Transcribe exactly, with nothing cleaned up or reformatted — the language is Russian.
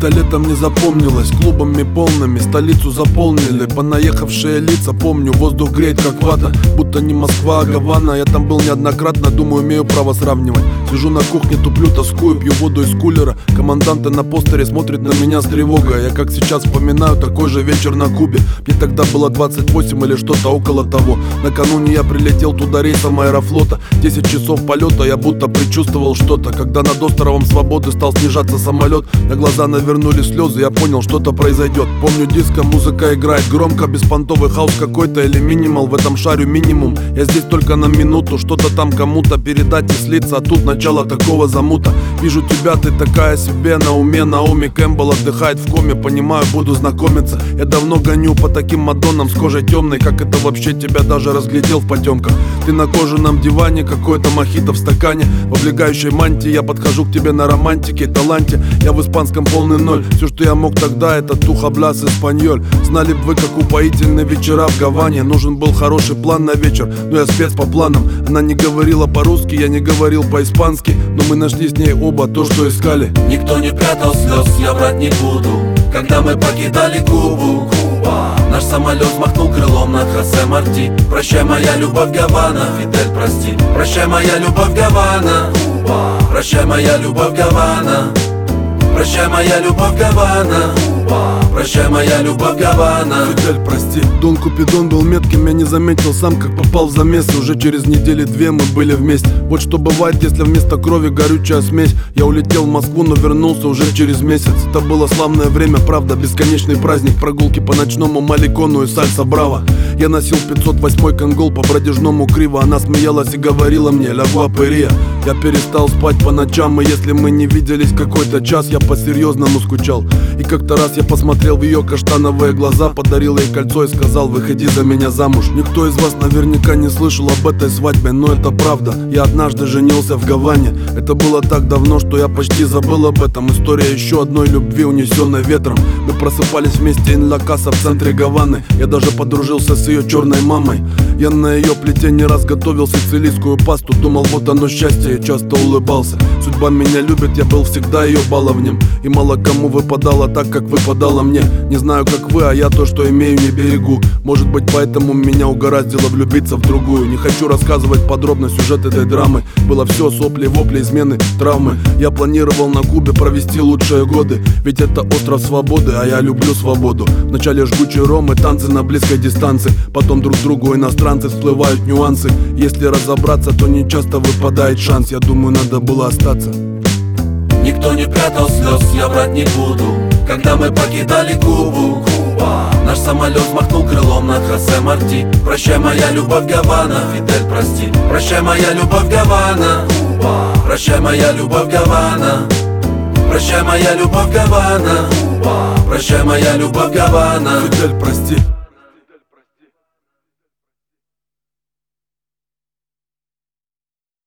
Это летом не запомнилось, клубами полными столицу заполнили. Понаехавшие лица, помню, воздух греет как вата, будто не Москва, а Гавана. Я там был неоднократно, думаю, имею право сравнивать. Сижу на кухне, туплю, тоскую, пью воду из кулера. Команданты на постере смотрят на меня с тревогой. Я как сейчас вспоминаю такой же вечер на Кубе. Мне тогда было двадцать восемь или что-то около того. Накануне я прилетел туда рейсом Аэрофлота. Десять часов полета, я будто предчувствовал что-то. Когда над островом Свободы стал снижаться самолет, на глаза навернули слезы, я понял, что-то произойдет. Помню, диско, музыка играет громко, беспонтовый хаус какой-то или минимал. В этом шарю минимум, я здесь только на минуту. Что-то там кому-то передать и слиться, а тут начало такого замута. Вижу тебя, ты такая себе на уме. Наоми Кэмпбелл отдыхает в коме, понимаю, буду знакомиться. Я давно гоню по таким мадоннам с кожей темной. Как это вообще тебя даже разглядел в потемках? Ты на кожаном диване, какой-то мохито в стакане. В облегающей мантии я подхожу к тебе на романтике, таланте. Я в испанском полный ноль. Все, что я мог тогда, это тухабляс испаньоль. Знали бы вы, как упоительные вечера в Гаване. Нужен был хороший план на вечер, но я спец по планам. Она не говорила по-русски, я не говорил по-испански, но мы нашли с ней оба то, что искали. Никто не прятал слез, я врать не буду. Когда мы покидали Кубу, Куба, наш самолет взмахнул крылом над Хосе Марти. Прощай, моя любовь, Гавана, Фидель, прости. Прощай, моя любовь, Гавана, Куба. Прощай, моя любовь, Гавана. Прощай, моя любовь, Гавана. Прощай, моя любовь, Гавана. Фидель, прости. Дон Купидон был метким, я не заметил сам, как попал в замес. Уже через недели две мы были вместе. Вот что бывает, если вместо крови горючая смесь. Я улетел в Москву, но вернулся уже через месяц. Это было славное время, правда, бесконечный праздник. Прогулки по ночному Маликону и сальса браво. Я носил пятьсот восьмой конгол по бродяжному криво. Она смеялась и говорила мне: «Ля гуаперия». Я перестал спать по ночам, и если мы не виделись какой-то час, я по-серьезному скучал. И как-то раз я посмотрел в ее каштановые глаза, подарил ей кольцо и сказал: выходи за меня замуж. Никто из вас наверняка не слышал об этой свадьбе, но это правда. Я однажды женился в Гаване. Это было так давно, что я почти забыл об этом. История еще одной любви, унесенной ветром. Мы просыпались вместе ин ла Каса в центре Гаваны. Я даже подружился с ее черной мамой. Я на ее плите не раз готовил сицилийскую пасту. Думал, вот оно счастье, и часто улыбался. Судьба меня любит, я был всегда ее баловнем. И мало кому выпадало так, как выпадало мне. Не знаю, как вы, а я то, что имею, не берегу. Может быть, поэтому меня угораздило влюбиться в другую. Не хочу рассказывать подробно сюжет этой драмы. Было все: сопли, вопли, измены, травмы. Я планировал на Кубе провести лучшие годы, ведь это остров свободы, а я люблю свободу. Вначале жгучие ромы, танцы на близкой дистанции. Потом друг другу иностранцы, всплывают нюансы. Если разобраться, то не часто выпадает шанс. Я думаю, надо было остаться. Никто не прятал слез, я врать не буду. Когда мы покидали Кубу, Куба, наш самолет взмахнул крылом над Хосе Марти. Прощай, моя любовь, Гавана, Фидель, прости. Прощай, моя любовь, Гавана, Куба. Прощай, моя любовь, Гавана. Прощай, моя любовь, Гавана, Куба. Прощай, моя любовь, Гавана. Фидель, прости.